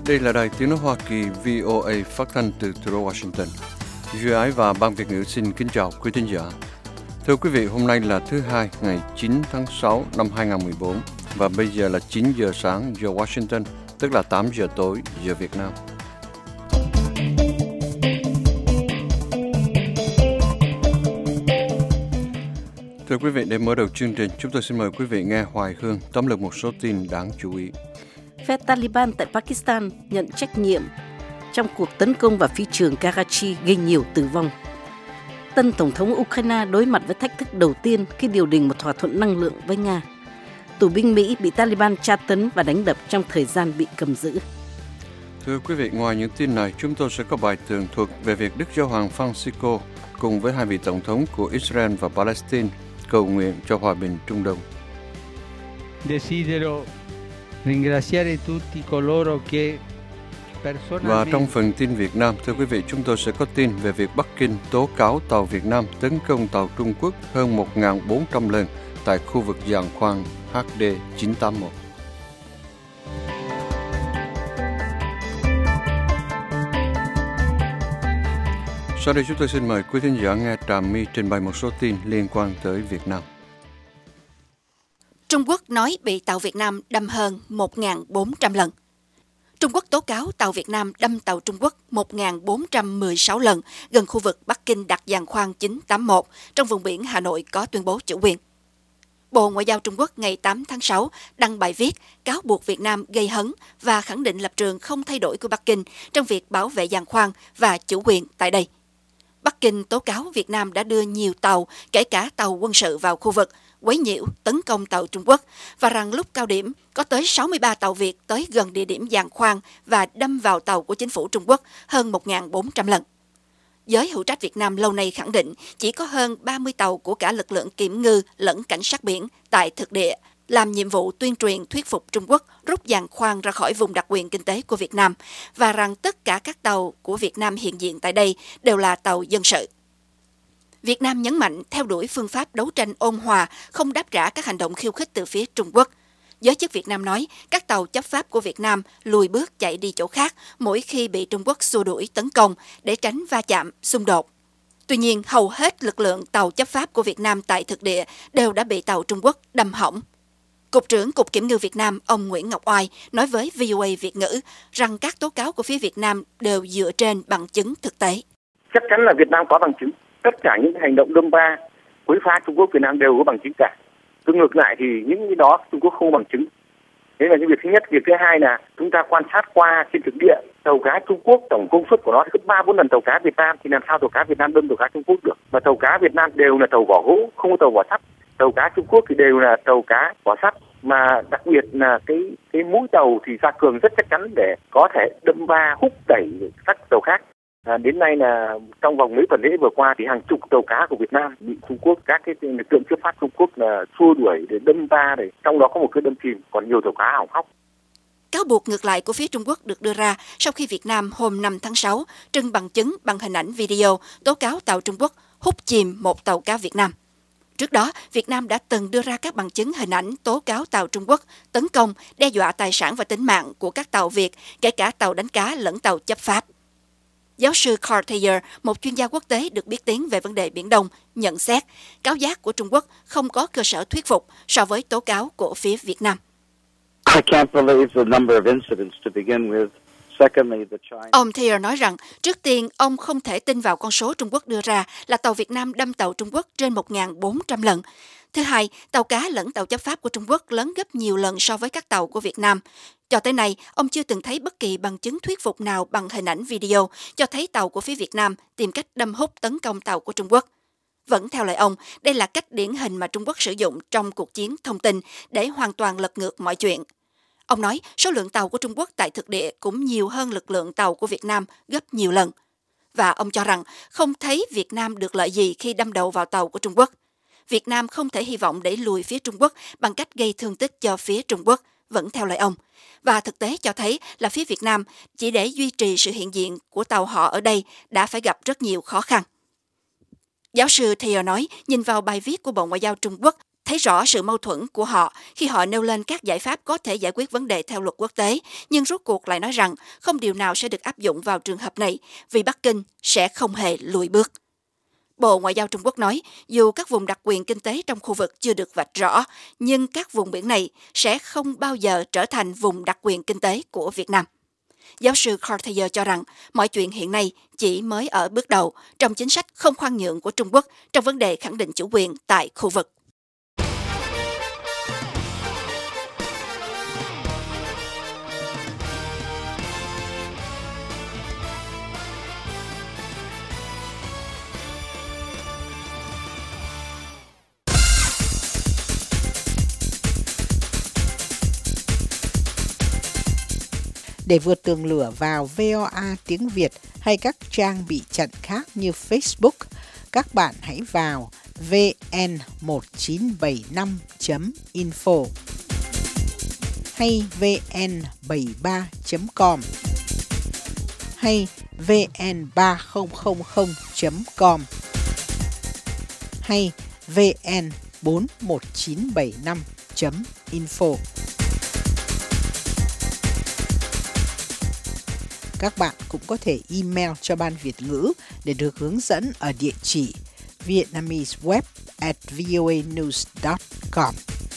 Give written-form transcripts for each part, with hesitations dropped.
Đây là đài tiếng nói Hoa Kỳ VOA phát thanh từ thủ đô Washington. Duy Ái và Ban Việt ngữ xin kính chào quý thính giả. Thưa quý vị, hôm nay là thứ Hai, ngày 9 tháng 6 năm 2014 và bây giờ là 9 giờ sáng giờ Washington, tức là 8 giờ tối giờ Việt Nam. Thưa quý vị, để mở đầu chương trình, chúng tôi xin mời quý vị nghe Hoài Hương tóm lược một số tin đáng chú ý. Phe Taliban tại Pakistan nhận trách nhiệm trong cuộc tấn công vào phi trường Karachi gây nhiều tử vong. Tân Tổng thống Ukraine đối mặt với thách thức đầu tiên khi điều đình một thỏa thuận năng lượng với Nga. Tù binh Mỹ bị Taliban tra tấn và đánh đập trong thời gian bị cầm giữ. Thưa quý vị, ngoài những tin này, chúng tôi sẽ có bài tường thuật về việc Đức Giáo hoàng Francisco cùng với hai vị tổng thống của Israel và Palestine cầu nguyện cho hòa bình Trung Đông. Và trong phần tin Việt Nam, thưa quý vị, chúng tôi sẽ có tin về việc Bắc Kinh tố cáo tàu Việt Nam tấn công tàu Trung Quốc hơn 1.400 lần tại khu vực giàn khoan HD 981. Sau đây chúng tôi xin mời quý thính giả nghe Trà My trình bày một số tin liên quan tới Việt Nam. Trung Quốc nói bị tàu Việt Nam đâm hơn 1.400 lần. Trung Quốc tố cáo tàu Việt Nam đâm tàu Trung Quốc 1.416 lần gần khu vực Bắc Kinh đặt giàn khoan 981 trong vùng biển Hà Nội có tuyên bố chủ quyền. Bộ Ngoại giao Trung Quốc ngày 8 tháng 6 đăng bài viết cáo buộc Việt Nam gây hấn và khẳng định lập trường không thay đổi của Bắc Kinh trong việc bảo vệ giàn khoan và chủ quyền tại đây. Bắc Kinh tố cáo Việt Nam đã đưa nhiều tàu, kể cả tàu quân sự vào khu vực, quấy nhiễu, tấn công tàu Trung Quốc và rằng lúc cao điểm có tới 63 tàu Việt tới gần địa điểm giàn khoan và đâm vào tàu của chính phủ Trung Quốc hơn 1.400 lần. Giới hữu trách Việt Nam lâu nay khẳng định chỉ có hơn 30 tàu của cả lực lượng kiểm ngư lẫn cảnh sát biển tại thực địa làm nhiệm vụ tuyên truyền thuyết phục Trung Quốc rút giàn khoan ra khỏi vùng đặc quyền kinh tế của Việt Nam và rằng tất cả các tàu của Việt Nam hiện diện tại đây đều là tàu dân sự. Việt Nam nhấn mạnh theo đuổi phương pháp đấu tranh ôn hòa, không đáp trả các hành động khiêu khích từ phía Trung Quốc. Giới chức Việt Nam nói các tàu chấp pháp của Việt Nam lùi bước chạy đi chỗ khác mỗi khi bị Trung Quốc xua đuổi tấn công để tránh va chạm, xung đột. Tuy nhiên, hầu hết lực lượng tàu chấp pháp của Việt Nam tại thực địa đều đã bị tàu Trung Quốc đâm hỏng. Cục trưởng Cục Kiểm ngư Việt Nam, ông Nguyễn Ngọc Oai, nói với VOA Việt ngữ rằng các tố cáo của phía Việt Nam đều dựa trên bằng chứng thực tế. Chắc chắn là Việt Nam có bằng chứng. Tất cả những hành động đâm va, quấy phá Trung Quốc, Việt Nam đều có bằng chứng cả. Tương ngược lại thì những cái đó Trung Quốc không có bằng chứng. Đấy là cái việc thứ nhất. Việc thứ hai là chúng ta quan sát qua trên thực địa, tàu cá Trung Quốc tổng công suất của nó gấp 3-4 lần tàu cá Việt Nam, thì làm sao tàu cá Việt Nam đâm tàu cá Trung Quốc được? Và tàu cá Việt Nam đều là tàu vỏ gỗ, không có tàu vỏ sắt. Tàu cá Trung Quốc thì đều là tàu cá vỏ sắt, mà đặc biệt là cái mũi tàu thì gia cường rất chắc chắn để có thể đâm va, húc đẩy các tàu khác. Đến nay là trong vòng mấy tuần lễ vừa qua thì hàng chục tàu cá của Việt Nam bị Trung Quốc, các cái lực lượng chấp pháp Trung Quốc là xua đuổi để đâm va, để trong đó có một cái đâm chìm, còn nhiều tàu cá hỏng hóc. Cáo buộc ngược lại của phía Trung Quốc được đưa ra sau khi Việt Nam hôm 5 tháng 6 trưng bằng chứng bằng hình ảnh video tố cáo tàu Trung Quốc hút chìm một tàu cá Việt Nam. Trước đó, Việt Nam đã từng đưa ra các bằng chứng hình ảnh tố cáo tàu Trung Quốc tấn công, đe dọa tài sản và tính mạng của các tàu Việt, kể cả tàu đánh cá lẫn tàu chấp pháp. Giáo sư Carl Thayer, một chuyên gia quốc tế được biết tiếng về vấn đề Biển Đông, nhận xét cáo giác của Trung Quốc không có cơ sở thuyết phục so với tố cáo của phía Việt Nam. Ông Thayer nói rằng, trước tiên, ông không thể tin vào con số Trung Quốc đưa ra là tàu Việt Nam đâm tàu Trung Quốc trên 1.400 lần. Thứ hai, tàu cá lẫn tàu chấp pháp của Trung Quốc lớn gấp nhiều lần so với các tàu của Việt Nam. Cho tới nay, ông chưa từng thấy bất kỳ bằng chứng thuyết phục nào bằng hình ảnh video cho thấy tàu của phía Việt Nam tìm cách đâm húc tấn công tàu của Trung Quốc. Vẫn theo lời ông, đây là cách điển hình mà Trung Quốc sử dụng trong cuộc chiến thông tin để hoàn toàn lật ngược mọi chuyện. Ông nói số lượng tàu của Trung Quốc tại thực địa cũng nhiều hơn lực lượng tàu của Việt Nam gấp nhiều lần. Và ông cho rằng không thấy Việt Nam được lợi gì khi đâm đầu vào tàu của Trung Quốc. Việt Nam không thể hy vọng đẩy lùi phía Trung Quốc bằng cách gây thương tích cho phía Trung Quốc, vẫn theo lời ông. Và thực tế cho thấy là phía Việt Nam chỉ để duy trì sự hiện diện của tàu họ ở đây đã phải gặp rất nhiều khó khăn. Giáo sư Thayer nói, nhìn vào bài viết của Bộ Ngoại giao Trung Quốc thấy rõ sự mâu thuẫn của họ khi họ nêu lên các giải pháp có thể giải quyết vấn đề theo luật quốc tế, nhưng rốt cuộc lại nói rằng không điều nào sẽ được áp dụng vào trường hợp này vì Bắc Kinh sẽ không hề lùi bước. Bộ Ngoại giao Trung Quốc nói, dù các vùng đặc quyền kinh tế trong khu vực chưa được vạch rõ, nhưng các vùng biển này sẽ không bao giờ trở thành vùng đặc quyền kinh tế của Việt Nam. Giáo sư Cartier cho rằng mọi chuyện hiện nay chỉ mới ở bước đầu trong chính sách không khoan nhượng của Trung Quốc trong vấn đề khẳng định chủ quyền tại khu vực. Để vượt tường lửa vào VOA tiếng Việt hay các trang bị chặn khác như Facebook, các bạn hãy vào vn1975.info hay vn73.com hay vn3000.com hay vn41975.info. Các bạn cũng có thể email cho Ban Việt ngữ để được hướng dẫn ở địa chỉ vietnameseweb@voanews.com.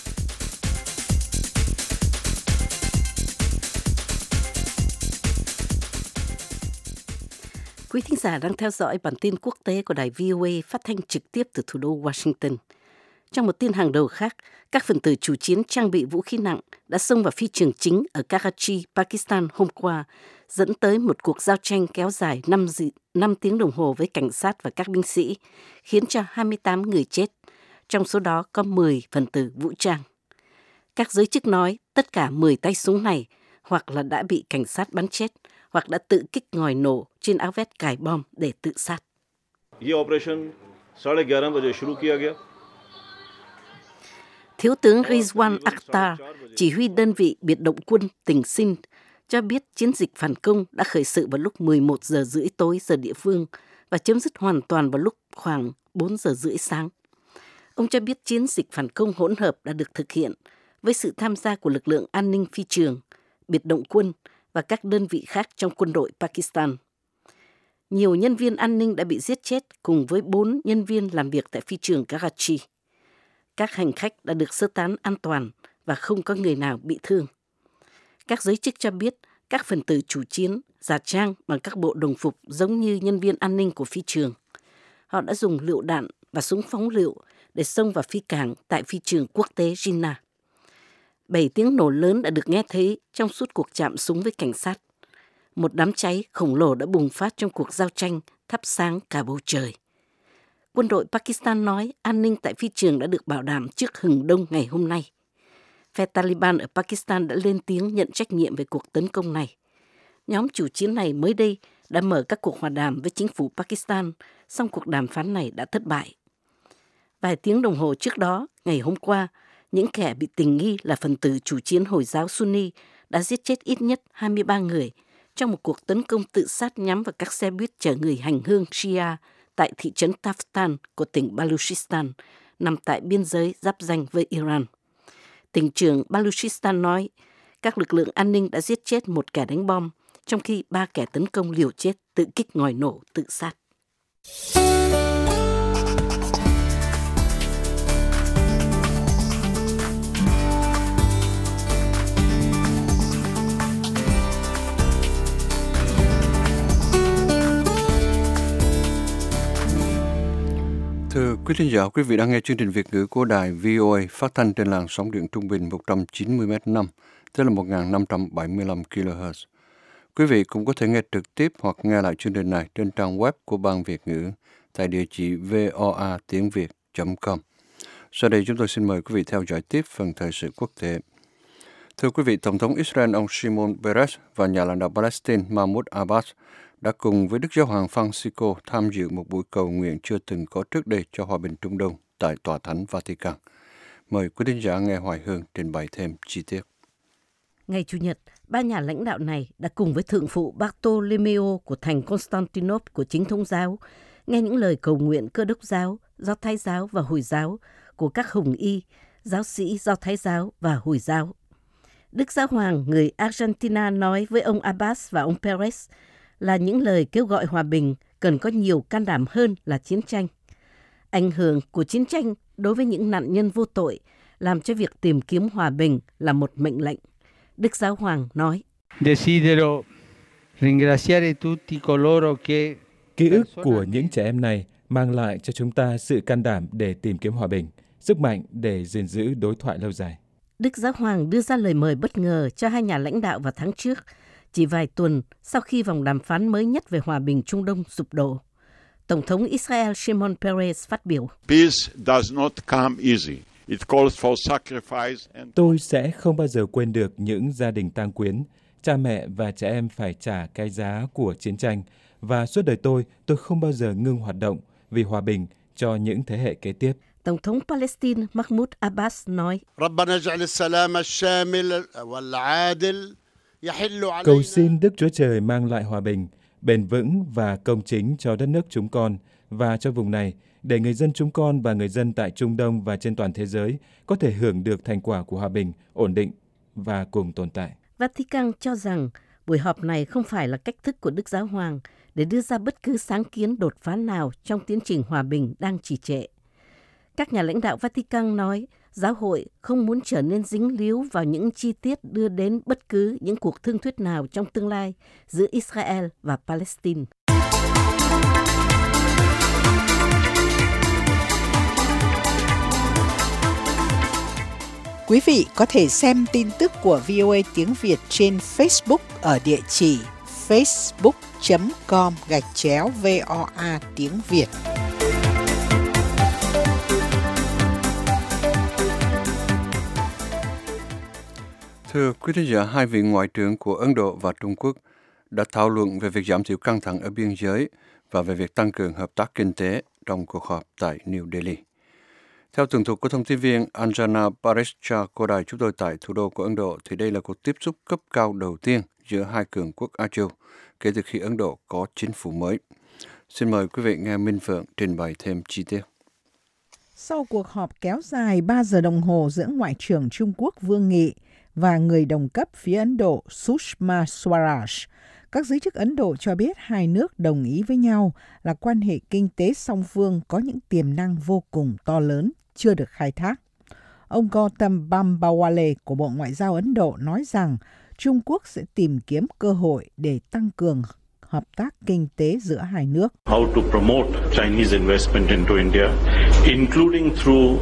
Quý thính giả đang theo dõi bản tin quốc tế của đài VOA phát thanh trực tiếp từ thủ đô Washington. Trong một tin hàng đầu khác, các phần tử chủ chiến trang bị vũ khí nặng đã xông vào phi trường chính ở Karachi, Pakistan hôm qua, dẫn tới một cuộc giao tranh kéo dài 5 tiếng đồng hồ với cảnh sát và các binh sĩ, khiến cho 28 người chết, trong số đó có 10 phần tử vũ trang. Các giới chức nói tất cả 10 tay súng này hoặc là đã bị cảnh sát bắn chết, hoặc đã tự kích ngòi nổ trên áo vest cài bom để tự sát. Thiếu tướng Rizwan Akhtar, chỉ huy đơn vị biệt động quân tỉnh Sindh, cho biết chiến dịch phản công đã khởi sự vào lúc 11 giờ rưỡi tối giờ địa phương và chấm dứt hoàn toàn vào lúc khoảng 4 giờ rưỡi sáng. Ông cho biết chiến dịch phản công hỗn hợp đã được thực hiện với sự tham gia của lực lượng an ninh phi trường, biệt động quân và các đơn vị khác trong quân đội Pakistan. Nhiều nhân viên an ninh đã bị giết chết cùng với 4 nhân viên làm việc tại phi trường Karachi. Các hành khách đã được sơ tán an toàn và không có người nào bị thương. Các giới chức cho biết các phần tử chủ chiến giả trang bằng các bộ đồng phục giống như nhân viên an ninh của phi trường. Họ đã dùng lựu đạn và súng phóng lựu để xông vào phi cảng tại phi trường quốc tế Jinnah. 7 tiếng nổ lớn đã được nghe thấy trong suốt cuộc chạm súng với cảnh sát. Một đám cháy khổng lồ đã bùng phát trong cuộc giao tranh, thắp sáng cả bầu trời. Quân đội Pakistan nói an ninh tại phi trường đã được bảo đảm trước hừng đông ngày hôm nay. Phe Taliban ở Pakistan đã lên tiếng nhận trách nhiệm về cuộc tấn công này. Nhóm chủ chiến này mới đây đã mở các cuộc hòa đàm với chính phủ Pakistan, song cuộc đàm phán này đã thất bại. Vài tiếng đồng hồ trước đó, ngày hôm qua, những kẻ bị tình nghi là phần tử chủ chiến Hồi giáo Sunni đã giết chết ít nhất 23 người trong một cuộc tấn công tự sát nhắm vào các xe buýt chở người hành hương Shia tại thị trấn Taftan của tỉnh Baluchistan, nằm tại biên giới giáp ranh với Iran. Tỉnh trưởng Baluchistan nói các lực lượng an ninh đã giết chết một kẻ đánh bom, trong khi 3 kẻ tấn công liều chết tự kích ngòi nổ tự sát. Thưa quý thính giả, quý vị đang nghe chương trình Việt ngữ của đài VOA phát thanh trên làn sóng điện trung bình 190 m/năm, tức là 1575 kHz. Quý vị cũng có thể nghe trực tiếp hoặc nghe lại chương trình này trên trang web của Ban Việt ngữ tại địa chỉ voatiengviet.com. Sau đây chúng tôi xin mời quý vị theo dõi tiếp phần thời sự quốc tế. Thưa quý vị, Tổng thống Israel ông Shimon Peres và nhà lãnh đạo Palestine Mahmoud Abbas đã cùng với Đức Giáo hoàng Francisco tham dự một buổi cầu nguyện chưa từng có trước đây cho hòa bình Trung Đông tại Tòa Thánh Vatican. Mời quý thính giả nghe Hoài Hương trình bày thêm chi tiết. Ngày Chủ nhật, ba nhà lãnh đạo này đã cùng với thượng phụ Bartolomeo của thành Constantinople của chính thống giáo nghe những lời cầu nguyện Cơ đốc giáo, Do Thái giáo và Hồi giáo của các hồng y, giáo sĩ Do Thái giáo và Hồi giáo. Đức Giáo hoàng người Argentina nói với ông Abbas và ông Perez là những lời kêu gọi hòa bình cần có nhiều can đảm hơn là chiến tranh. Ảnh hưởng của chiến tranh đối với những nạn nhân vô tội làm cho việc tìm kiếm hòa bình là một mệnh lệnh. Đức Giáo hoàng nói: Desidero ringraziare tutti coloro che... Ký ức của những trẻ em này mang lại cho chúng ta sự can đảm để tìm kiếm hòa bình, sức mạnh để gìn giữ đối thoại lâu dài. Đức Giáo hoàng đưa ra lời mời bất ngờ cho hai nhà lãnh đạo vào tháng trước, chỉ vài tuần sau khi vòng đàm phán mới nhất về hòa bình Trung Đông sụp đổ. Tổng thống Israel Shimon Peres phát biểu: Tôi sẽ không bao giờ quên được những gia đình tang quyến, cha mẹ và trẻ em phải trả cái giá của chiến tranh, và suốt đời tôi không bao giờ ngưng hoạt động vì hòa bình cho những thế hệ kế tiếp. Tổng thống Palestine Mahmoud Abbas nói: Cầu xin Đức Chúa Trời mang lại hòa bình, bền vững và công chính cho đất nước chúng con và cho vùng này, để người dân chúng con và người dân tại Trung Đông và trên toàn thế giới có thể hưởng được thành quả của hòa bình, ổn định và cùng tồn tại. Vatican cho rằng buổi họp này không phải là cách thức của Đức Giáo hoàng để đưa ra bất cứ sáng kiến đột phá nào trong tiến trình hòa bình đang trì trệ. Các nhà lãnh đạo Vatican nói giáo hội không muốn trở nên dính líu vào những chi tiết đưa đến bất cứ những cuộc thương thuyết nào trong tương lai giữa Israel và Palestine. Quý vị có thể xem tin tức của VOA tiếng Việt trên Facebook ở địa chỉ facebook.com/VOA tiếng Việt. Thưa quý thính giả, hai vị ngoại trưởng của Ấn Độ và Trung Quốc đã thảo luận về việc giảm thiểu căng thẳng ở biên giới và về việc tăng cường hợp tác kinh tế trong cuộc họp tại New Delhi. Theo tường thuật của thông tin viên Anjana Parekh của đài chúng tôi tại thủ đô của Ấn Độ, thì đây là cuộc tiếp xúc cấp cao đầu tiên giữa hai cường quốc Á Châu kể từ khi Ấn Độ có chính phủ mới. Xin mời quý vị nghe Minh Phượng trình bày thêm chi tiết. Sau cuộc họp kéo dài 3 giờ đồng hồ giữa Ngoại trưởng Trung Quốc Vương Nghị và người đồng cấp phía Ấn Độ Sushma Swaraj, các giới chức Ấn Độ cho biết hai nước đồng ý với nhau là quan hệ kinh tế song phương có những tiềm năng vô cùng to lớn, chưa được khai thác. Ông Gautam Bambawale của Bộ Ngoại giao Ấn Độ nói rằng Trung Quốc sẽ tìm kiếm cơ hội để tăng cường hợp tác kinh tế giữa hai nước. How to promote Chinese investment into India, including through...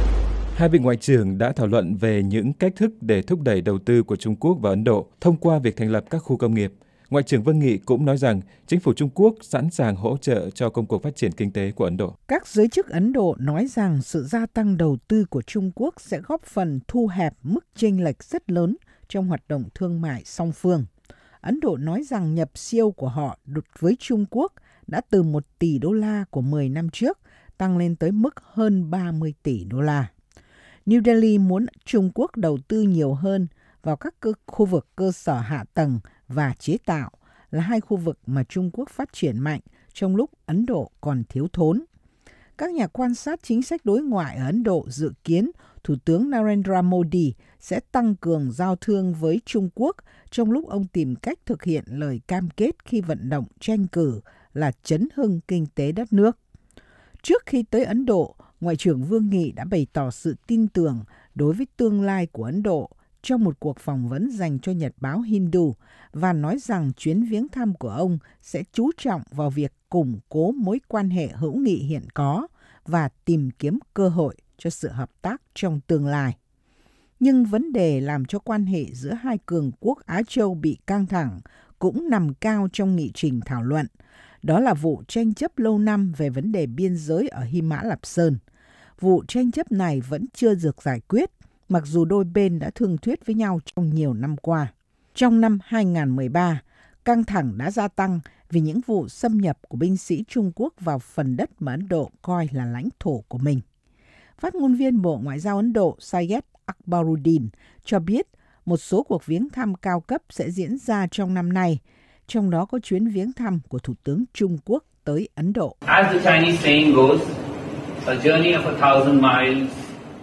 Hai vị ngoại trưởng đã thảo luận về những cách thức để thúc đẩy đầu tư của Trung Quốc vào Ấn Độ thông qua việc thành lập các khu công nghiệp. Ngoại trưởng Vương Nghị cũng nói rằng chính phủ Trung Quốc sẵn sàng hỗ trợ cho công cuộc phát triển kinh tế của Ấn Độ. Các giới chức Ấn Độ nói rằng sự gia tăng đầu tư của Trung Quốc sẽ góp phần thu hẹp mức chênh lệch rất lớn trong hoạt động thương mại song phương. Ấn Độ nói rằng nhập siêu của họ với Trung Quốc đã từ 1 tỷ đô la của 10 năm trước tăng lên tới mức hơn 30 tỷ đô la. New Delhi muốn Trung Quốc đầu tư nhiều hơn vào các khu vực cơ sở hạ tầng và chế tạo, là hai khu vực mà Trung Quốc phát triển mạnh trong lúc Ấn Độ còn thiếu thốn. Các nhà quan sát chính sách đối ngoại ở Ấn Độ dự kiến Thủ tướng Narendra Modi sẽ tăng cường giao thương với Trung Quốc trong lúc ông tìm cách thực hiện lời cam kết khi vận động tranh cử là chấn hưng kinh tế đất nước. Trước khi tới Ấn Độ, Ngoại trưởng Vương Nghị đã bày tỏ sự tin tưởng đối với tương lai của Ấn Độ trong một cuộc phỏng vấn dành cho Nhật báo Hindu và nói rằng chuyến viếng thăm của ông sẽ chú trọng vào việc củng cố mối quan hệ hữu nghị hiện có và tìm kiếm cơ hội cho sự hợp tác trong tương lai. Nhưng vấn đề làm cho quan hệ giữa hai cường quốc Á Châu bị căng thẳng cũng nằm cao trong nghị trình thảo luận. Đó là vụ tranh chấp lâu năm về vấn đề biên giới ở Hy Mã Lạp Sơn. Vụ tranh chấp này vẫn chưa được giải quyết, mặc dù đôi bên đã thương thuyết với nhau trong nhiều năm qua. Trong năm 2013, căng thẳng đã gia tăng vì những vụ xâm nhập của binh sĩ Trung Quốc vào phần đất mà Ấn Độ coi là lãnh thổ của mình. Phát ngôn viên Bộ Ngoại giao Ấn Độ Syed Akbaruddin cho biết một số cuộc viếng thăm cao cấp sẽ diễn ra trong năm nay, trong đó có chuyến viếng thăm của Thủ tướng Trung Quốc tới Ấn Độ. As the Chinese saying goes, a journey of 1,000 miles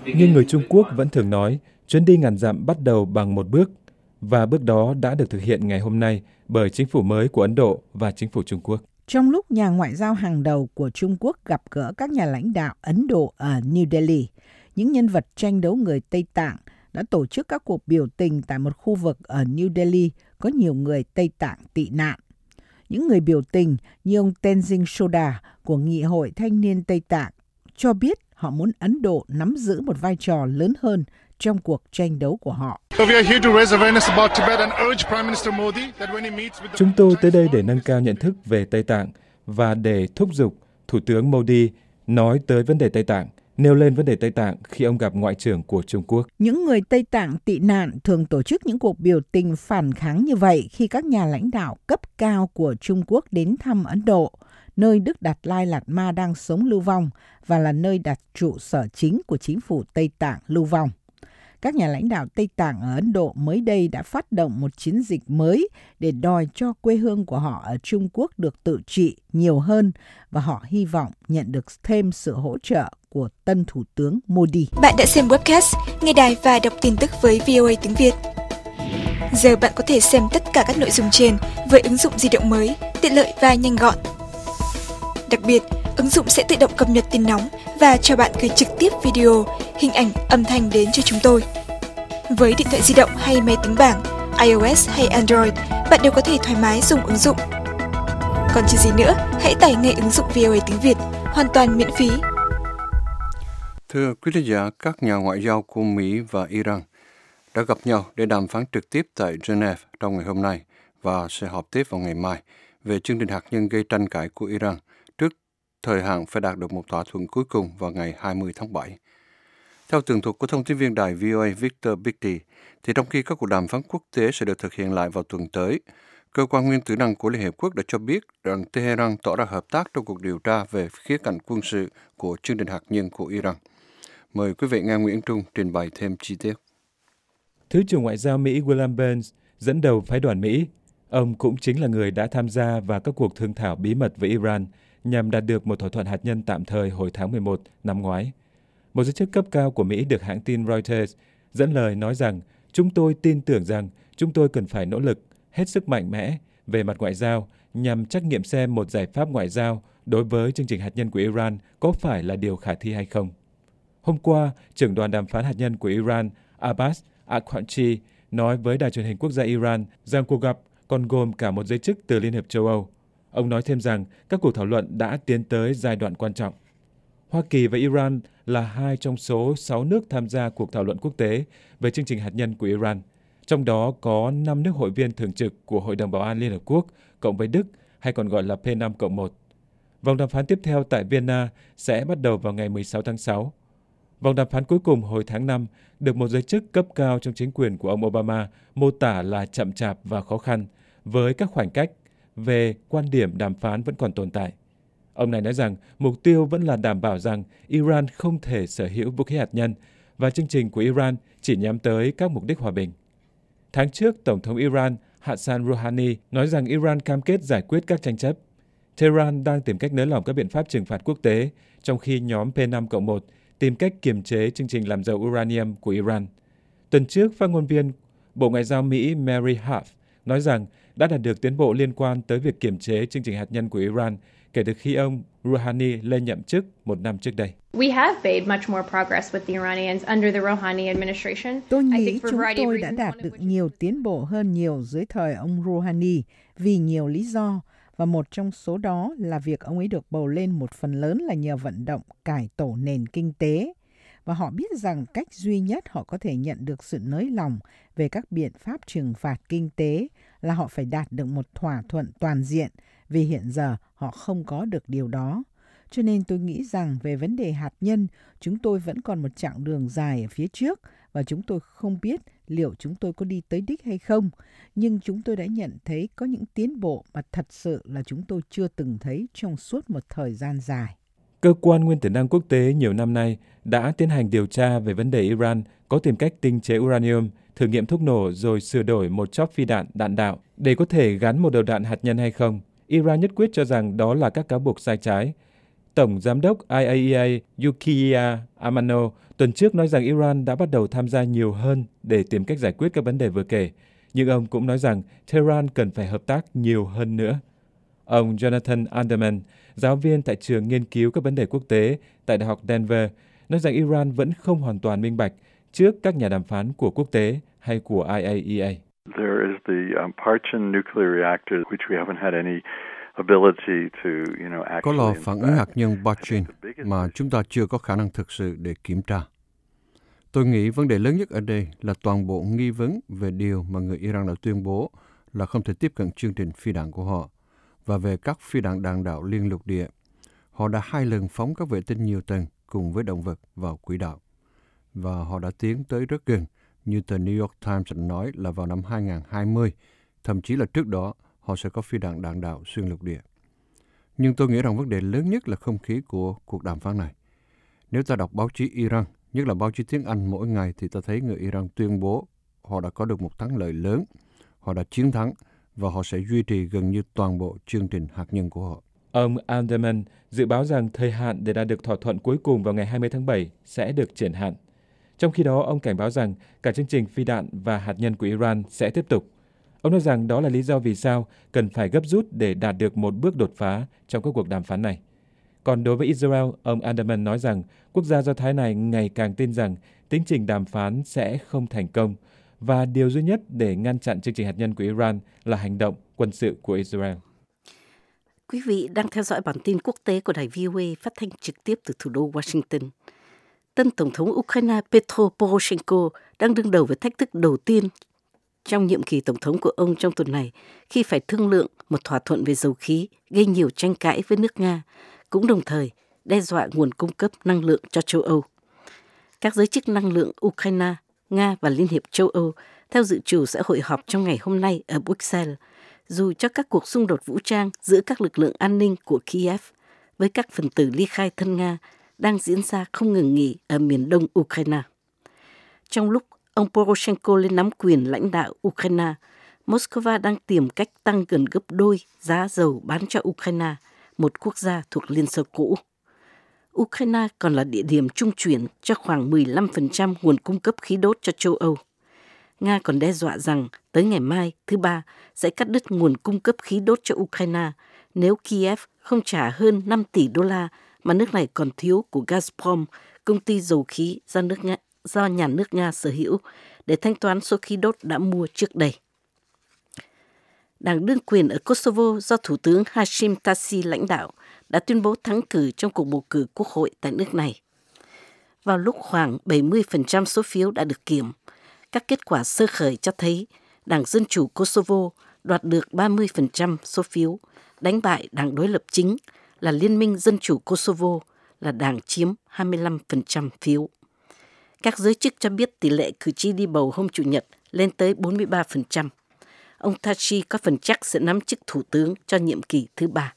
Nhưng người Trung Quốc vẫn thường nói chuyến đi ngàn dặm bắt đầu bằng một bước, và bước đó đã được thực hiện ngày hôm nay bởi chính phủ mới của Ấn Độ và chính phủ Trung Quốc. Trong lúc nhà ngoại giao hàng đầu của Trung Quốc gặp gỡ các nhà lãnh đạo Ấn Độ ở New Delhi, những nhân vật tranh đấu người Tây Tạng đã tổ chức các cuộc biểu tình tại một khu vực ở New Delhi có nhiều người Tây Tạng tị nạn. Những người biểu tình như ông Tenzin Soda của Nghị hội Thanh niên Tây Tạng cho biết họ muốn Ấn Độ nắm giữ một vai trò lớn hơn trong cuộc tranh đấu của họ. Chúng tôi tới đây để nâng cao nhận thức về Tây Tạng và để thúc giục Thủ tướng Modi nói tới vấn đề Tây Tạng, nêu lên vấn đề Tây Tạng khi ông gặp Ngoại trưởng của Trung Quốc. Những người Tây Tạng tị nạn thường tổ chức những cuộc biểu tình phản kháng như vậy khi các nhà lãnh đạo cấp cao của Trung Quốc đến thăm Ấn Độ, nơi Đức Đạt Lai Lạt Ma đang sống lưu vong và là nơi đặt trụ sở chính của chính phủ Tây Tạng lưu vong. Các nhà lãnh đạo Tây Tạng ở Ấn Độ mới đây đã phát động một chiến dịch mới để đòi cho quê hương của họ ở Trung Quốc được tự trị nhiều hơn và họ hy vọng nhận được thêm sự hỗ trợ của tân Thủ tướng Modi. Bạn đã xem webcast, nghe đài và đọc tin tức với VOA tiếng Việt. Giờ bạn có thể xem tất cả các nội dung trên với ứng dụng di động mới, tiện lợi và nhanh gọn. Đặc biệt, ứng dụng sẽ tự động cập nhật tin nóng và cho bạn gửi trực tiếp video, hình ảnh, âm thanh đến cho chúng tôi. Với điện thoại di động hay máy tính bảng, iOS hay Android, bạn đều có thể thoải mái dùng ứng dụng. Còn chờ gì nữa, hãy tải ngay ứng dụng VOA tiếng Việt, hoàn toàn miễn phí. Thưa quý thính giả, các nhà ngoại giao của Mỹ và Iran đã gặp nhau để đàm phán trực tiếp tại Geneva trong ngày hôm nay và sẽ họp tiếp vào ngày mai về chương trình hạt nhân gây tranh cãi của Iran trước thời hạn phải đạt được một thỏa thuận cuối cùng vào ngày 20 tháng 7. Theo tường thuật của thông tin viên đài VOA Victor Bigdy, thì trong khi các cuộc đàm phán quốc tế sẽ được thực hiện lại vào tuần tới, Cơ quan Nguyên tử năng của Liên Hiệp Quốc đã cho biết rằng Tehran tỏ ra hợp tác trong cuộc điều tra về khía cạnh quân sự của chương trình hạt nhân của Iran. Mời quý vị nghe Nguyễn Trung trình bày thêm chi tiết. Thứ trưởng Ngoại giao Mỹ William Burns dẫn đầu phái đoàn Mỹ. Ông cũng chính là người đã tham gia vào các cuộc thương thảo bí mật với Iran nhằm đạt được một thỏa thuận hạt nhân tạm thời hồi tháng 11 năm ngoái. Một giới chức cấp cao của Mỹ được hãng tin Reuters dẫn lời nói rằng chúng tôi tin tưởng rằng chúng tôi cần phải nỗ lực hết sức mạnh mẽ về mặt ngoại giao nhằm trắc nghiệm xem một giải pháp ngoại giao đối với chương trình hạt nhân của Iran có phải là điều khả thi hay không. Hôm qua, trưởng đoàn đàm phán hạt nhân của Iran Abbas Araghchi nói với đài truyền hình quốc gia Iran rằng cuộc gặp còn gồm cả một giới chức từ Liên hiệp châu Âu. Ông nói thêm rằng các cuộc thảo luận đã tiến tới giai đoạn quan trọng. Hoa Kỳ và Iran là hai trong số 6 nước tham gia cuộc thảo luận quốc tế về chương trình hạt nhân của Iran. Trong đó có 5 nước hội viên thường trực của Hội đồng Bảo an Liên Hợp Quốc, cộng với Đức, hay còn gọi là P5+1. Vòng đàm phán tiếp theo tại Vienna sẽ bắt đầu vào ngày 16 tháng 6. Vòng đàm phán cuối cùng hồi tháng 5 được một giới chức cấp cao trong chính quyền của ông Obama mô tả là chậm chạp và khó khăn, với các khoảng cách về quan điểm đàm phán vẫn còn tồn tại. Ông này nói rằng mục tiêu vẫn là đảm bảo rằng Iran không thể sở hữu vũ khí hạt nhân và chương trình của Iran chỉ nhắm tới các mục đích hòa bình. Tháng trước, Tổng thống Iran Hassan Rouhani nói rằng Iran cam kết giải quyết các tranh chấp. Tehran đang tìm cách nới lỏng các biện pháp trừng phạt quốc tế, trong khi nhóm P5+1 tìm cách kiềm chế chương trình làm giàu uranium của Iran. Tuần trước, phát ngôn viên Bộ Ngoại giao Mỹ Mary Harf nói rằng đã đạt được tiến bộ liên quan tới việc kiềm chế chương trình hạt nhân của Iran kể từ khi ông Rouhani lên nhậm chức một năm trước đây. Tôi nghĩ chúng tôi đã đạt được nhiều tiến bộ hơn nhiều dưới thời ông Rouhani vì nhiều lý do, và một trong số đó là việc ông ấy được bầu lên một phần lớn là nhờ vận động cải tổ nền kinh tế. Và họ biết rằng cách duy nhất họ có thể nhận được sự nới lỏng về các biện pháp trừng phạt kinh tế là họ phải đạt được một thỏa thuận toàn diện, vì hiện giờ họ không có được điều đó. Cho nên tôi nghĩ rằng về vấn đề hạt nhân, chúng tôi vẫn còn một chặng đường dài ở phía trước và chúng tôi không biết liệu chúng tôi có đi tới đích hay không. Nhưng chúng tôi đã nhận thấy có những tiến bộ mà thật sự là chúng tôi chưa từng thấy trong suốt một thời gian dài. Cơ quan Nguyên tử năng quốc tế nhiều năm nay đã tiến hành điều tra về vấn đề Iran có tìm cách tinh chế uranium, thử nghiệm thuốc nổ rồi sửa đổi một chóp phi đạn đạn đạo để có thể gắn một đầu đạn hạt nhân hay không. Iran nhất quyết cho rằng đó là các cáo buộc sai trái. Tổng Giám đốc IAEA Yukiya Amano tuần trước nói rằng Iran đã bắt đầu tham gia nhiều hơn để tìm cách giải quyết các vấn đề vừa kể, nhưng ông cũng nói rằng Tehran cần phải hợp tác nhiều hơn nữa. Ông Jonathan Anderman, giáo viên tại trường nghiên cứu các vấn đề quốc tế tại Đại học Denver, nói rằng Iran vẫn không hoàn toàn minh bạch trước các nhà đàm phán của quốc tế hay của IAEA. There is the Parchin nuclear reactor, which we haven't had any ability to, Có lò phản ứng hạt nhân Parchin mà chúng ta chưa có khả năng thực sự để kiểm tra. Tôi nghĩ vấn đề lớn nhất ở đây là toàn bộ nghi vấn về điều mà người Iran đã tuyên bố là không thể tiếp cận chương trình phi đạn của họ và về các phi đạn đạn đạo liên lục địa. Họ đã 2 lần phóng các vệ tinh nhiều tầng cùng với động vật vào quỹ đạo. Và họ đã tiến tới rất gần, như tờ New York Times nói là vào năm 2020, thậm chí là trước đó họ sẽ có phi đạn đạn đạo xuyên lục địa. Nhưng tôi nghĩ rằng vấn đề lớn nhất là không khí của cuộc đàm phán này. Nếu ta đọc báo chí Iran, nhất là báo chí tiếng Anh mỗi ngày, thì ta thấy người Iran tuyên bố họ đã có được một thắng lợi lớn, họ đã chiến thắng và họ sẽ duy trì gần như toàn bộ chương trình hạt nhân của họ. Ông Anderman dự báo rằng thời hạn để đạt được thỏa thuận cuối cùng vào ngày 20 tháng 7 sẽ được triển hạn. Trong khi đó, ông cảnh báo rằng cả chương trình phi đạn và hạt nhân của Iran sẽ tiếp tục. Ông nói rằng đó là lý do vì sao cần phải gấp rút để đạt được một bước đột phá trong các cuộc đàm phán này. Còn đối với Israel, ông Anderman nói rằng quốc gia Do Thái này ngày càng tin rằng tiến trình đàm phán sẽ không thành công và điều duy nhất để ngăn chặn chương trình hạt nhân của Iran là hành động quân sự của Israel. Quý vị đang theo dõi bản tin quốc tế của đài VOA phát thanh trực tiếp từ thủ đô Washington. Tân Tổng thống Ukraine Petro Poroshenko đang đương đầu với thách thức đầu tiên trong nhiệm kỳ Tổng thống của ông trong tuần này khi phải thương lượng một thỏa thuận về dầu khí gây nhiều tranh cãi với nước Nga, cũng đồng thời đe dọa nguồn cung cấp năng lượng cho châu Âu. Các giới chức năng lượng Ukraine, Nga và Liên hiệp châu Âu theo dự trù sẽ hội họp trong ngày hôm nay ở Bruxelles, dù cho các cuộc xung đột vũ trang giữa các lực lượng an ninh của Kiev với các phần tử ly khai thân Nga đang diễn ra không ngừng nghỉ ở miền đông Ukraine. Trong lúc ông Poroshenko lên nắm quyền lãnh đạo Ukraine, Moscow đang tìm cách tăng gần gấp đôi giá dầu bán cho Ukraine, một quốc gia thuộc Liên Xô cũ. Ukraine còn là địa điểm trung chuyển cho khoảng 15% nguồn cung cấp khí đốt cho châu Âu. Nga còn đe dọa rằng tới ngày mai, thứ Ba, sẽ cắt đứt nguồn cung cấp khí đốt cho Ukraine nếu Kiev không trả hơn 5 tỷ đô la mà nước này còn thiếu của Gazprom, công ty dầu khí do nhà nước Nga sở hữu, để thanh toán số khí đốt đã mua trước đây. Đảng đương quyền ở Kosovo do Thủ tướng Hashim Thaçi lãnh đạo đã tuyên bố thắng cử trong cuộc bầu cử quốc hội tại nước này. Vào lúc khoảng 70% số phiếu đã được kiểm, các kết quả sơ khởi cho thấy Đảng Dân Chủ Kosovo đoạt được 30% số phiếu, đánh bại đảng đối lập chính là Liên minh Dân Chủ Kosovo là đảng chiếm 25% phiếu. Các giới chức cho biết tỷ lệ cử tri đi bầu hôm Chủ nhật lên tới 43%. Ông Thaçi có phần chắc sẽ nắm chức thủ tướng cho nhiệm kỳ thứ 3.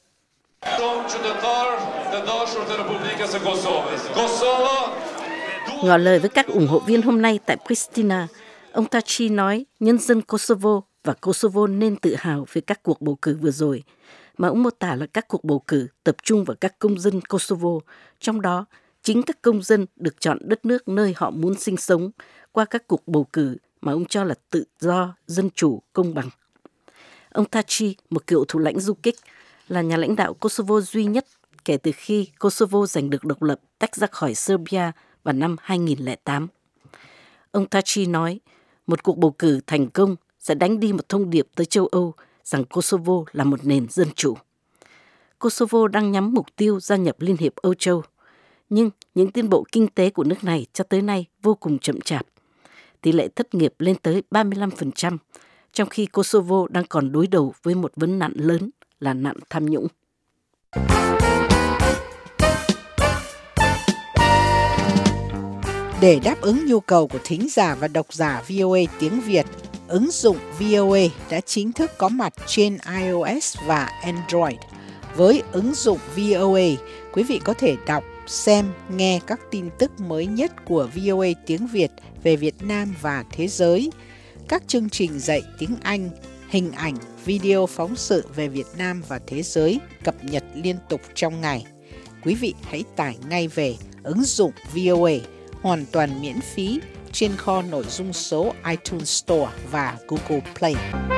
Ngỏ lời với các ủng hộ viên hôm nay tại Pristina, ông Thaçi nói nhân dân Kosovo và Kosovo nên tự hào về các cuộc bầu cử vừa rồi, mà ông mô tả là các cuộc bầu cử tập trung vào các công dân Kosovo, trong đó chính các công dân được chọn đất nước nơi họ muốn sinh sống qua các cuộc bầu cử mà ông cho là tự do, dân chủ, công bằng. Ông Thaçi, một cựu thủ lãnh du kích, là nhà lãnh đạo Kosovo duy nhất kể từ khi Kosovo giành được độc lập tách ra khỏi Serbia vào năm 2008. Ông Thaçi nói, một cuộc bầu cử thành công sẽ đánh đi một thông điệp tới châu Âu rằng Kosovo là một nền dân chủ. Kosovo đang nhắm mục tiêu gia nhập Liên hiệp Âu Châu, nhưng những tiến bộ kinh tế của nước này cho tới nay vô cùng chậm chạp. Tỷ lệ thất nghiệp lên tới 35%, trong khi Kosovo đang còn đối đầu với một vấn nạn lớn là nạn tham nhũng. Để đáp ứng nhu cầu của thính giả và độc giả VOA tiếng Việt, ứng dụng VOA đã chính thức có mặt trên iOS và Android. Với ứng dụng VOA, quý vị có thể đọc, xem, nghe các tin tức mới nhất của VOA tiếng Việt về Việt Nam và thế giới, các chương trình dạy tiếng Anh, hình ảnh, video phóng sự về Việt Nam và thế giới cập nhật liên tục trong ngày. quý vị hãy tải ngay về ứng dụng VOA hoàn toàn miễn phí trên kho nội dung số iTunes Store và Google Play.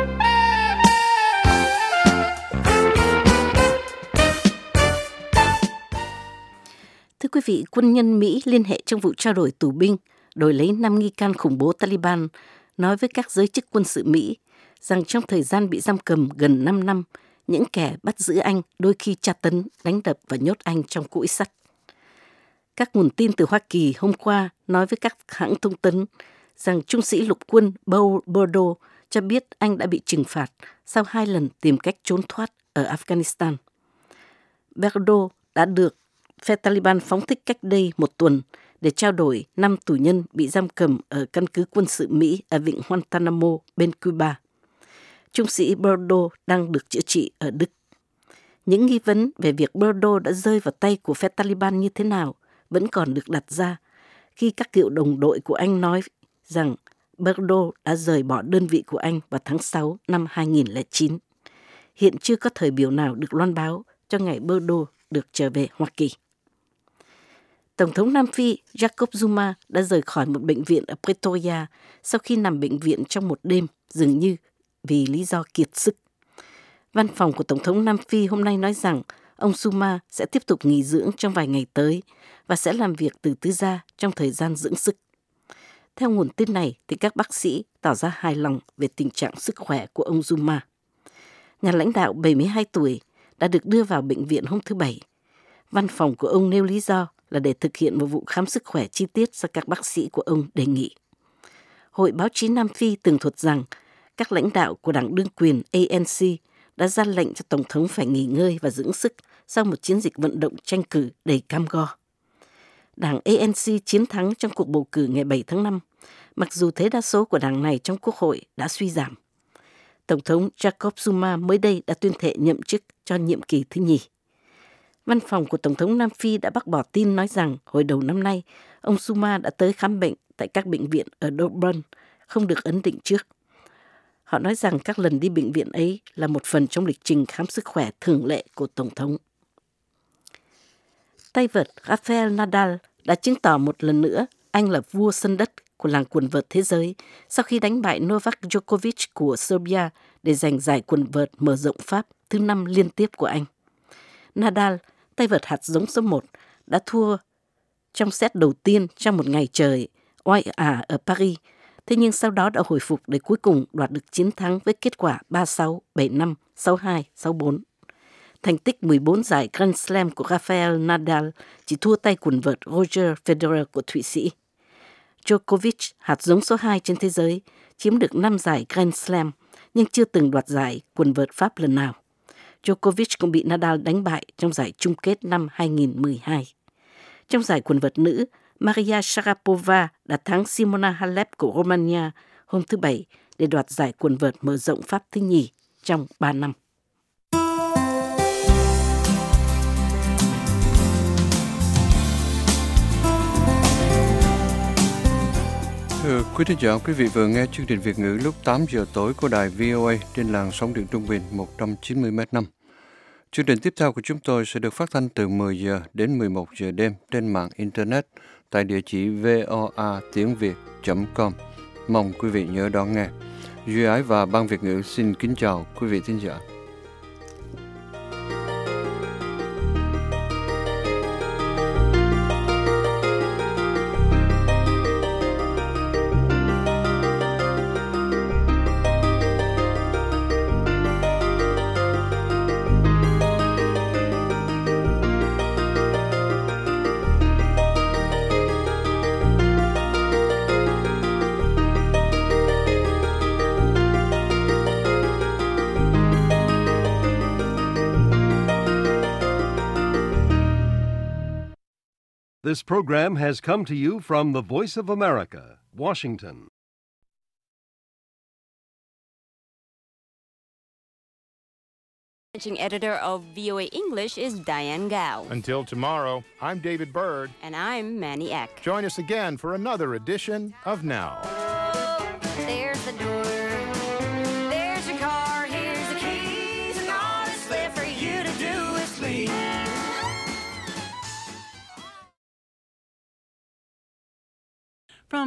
Thưa quý vị, quân nhân Mỹ liên hệ trong vụ trao đổi tù binh đổi lấy 5 nghi can khủng bố Taliban nói với các giới chức quân sự Mỹ rằng trong thời gian bị giam cầm gần 5 năm, những kẻ bắt giữ anh đôi khi tra tấn, đánh đập và nhốt anh trong cũi sắt. Các nguồn tin từ Hoa Kỳ hôm qua nói với các hãng thông tấn rằng trung sĩ lục quân Beau Berdo cho biết anh đã bị trừng phạt sau 2 lần tìm cách trốn thoát ở Afghanistan. Berdo đã được phe Taliban phóng thích cách đây 1 tuần để trao đổi 5 tù nhân bị giam cầm ở căn cứ quân sự Mỹ ở vịnh Guantanamo bên Cuba. Trung sĩ Berdo đang được chữa trị ở Đức. Những nghi vấn về việc Berdo đã rơi vào tay của phe Taliban như thế nào vẫn còn được đặt ra khi các cựu đồng đội của anh nói rằng Berdo đã rời bỏ đơn vị của anh vào tháng 6 năm 2009. Hiện chưa có thời biểu nào được loan báo cho ngày Berdo được trở về Hoa Kỳ. Tổng thống Nam Phi Jacob Zuma đã rời khỏi một bệnh viện ở Pretoria sau khi nằm bệnh viện trong một đêm, dường như vì lý do kiệt sức. Văn phòng của Tổng thống Nam Phi hôm nay nói rằng ông Zuma sẽ tiếp tục nghỉ dưỡng trong vài ngày tới và sẽ làm việc từ từ ra trong thời gian dưỡng sức. Theo nguồn tin này, thì các bác sĩ tỏ ra hài lòng về tình trạng sức khỏe của ông Zuma. Nhà lãnh đạo 72 tuổi đã được đưa vào bệnh viện hôm thứ Bảy. Văn phòng của ông nêu lý do là để thực hiện một vụ khám sức khỏe chi tiết do các bác sĩ của ông đề nghị. Hội báo chí Nam Phi tường thuật rằng các lãnh đạo của đảng đương quyền ANC đã ra lệnh cho Tổng thống phải nghỉ ngơi và dưỡng sức sau một chiến dịch vận động tranh cử đầy cam go. Đảng ANC chiến thắng trong cuộc bầu cử ngày 7 tháng 5, mặc dù thế đa số của đảng này trong Quốc hội đã suy giảm. Tổng thống Jacob Zuma mới đây đã tuyên thệ nhậm chức cho nhiệm kỳ thứ nhì. Văn phòng của Tổng thống Nam Phi đã bác bỏ tin nói rằng hồi đầu năm nay, ông Zuma đã tới khám bệnh tại các bệnh viện ở Durban, không được ấn định trước. Họ nói rằng các lần đi bệnh viện ấy là một phần trong lịch trình khám sức khỏe thường lệ của Tổng thống. Tay vợt Rafael Nadal đã chứng tỏ một lần nữa anh là vua sân đất của làng quần vợt thế giới sau khi đánh bại Novak Djokovic của Serbia để giành giải quần vợt mở rộng Pháp thứ 5 liên tiếp của anh. Nadal, tay vợt hạt giống số 1, đã thua trong set đầu tiên trong một ngày trời oai ả ở Paris. Thế nhưng sau đó đã hồi phục để cuối cùng đoạt được chiến thắng với kết quả 3-6, 7-5, 6-2, 6-4. Thành tích 14 giải Grand Slam của Rafael Nadal chỉ thua tay quần vợt Roger Federer của Thụy Sĩ. Djokovic, hạt giống số 2 trên thế giới, chiếm được 5 giải Grand Slam nhưng chưa từng đoạt giải quần vợt Pháp lần nào. Djokovic cũng bị Nadal đánh bại trong giải chung kết năm 2012. Trong giải quần vợt nữ, Maria Sharapova đã thắng Simona Halep của Romania hôm thứ Bảy để đoạt giải quần vợt mở rộng Pháp thứ nhì trong 3 năm. Thưa quý thính giả, quý vị vừa nghe chương trình Việt ngữ lúc 8 giờ tối của đài VOA trên làn sóng điện trung bình 190 m5. Chương trình tiếp theo của chúng tôi sẽ được phát thanh từ 10 giờ đến 11 giờ đêm trên mạng Internet tại địa chỉ voatiengviet.com. Mong quý vị nhớ đón nghe. Duy Ái và Ban Việt ngữ xin kính chào quý vị thính giả. This program has come to you from the Voice of America, Washington. Managing editor of VOA English is Diane Gao. Until tomorrow, I'm David Byrd. And I'm Manny Eck. Join us again for another edition of Now.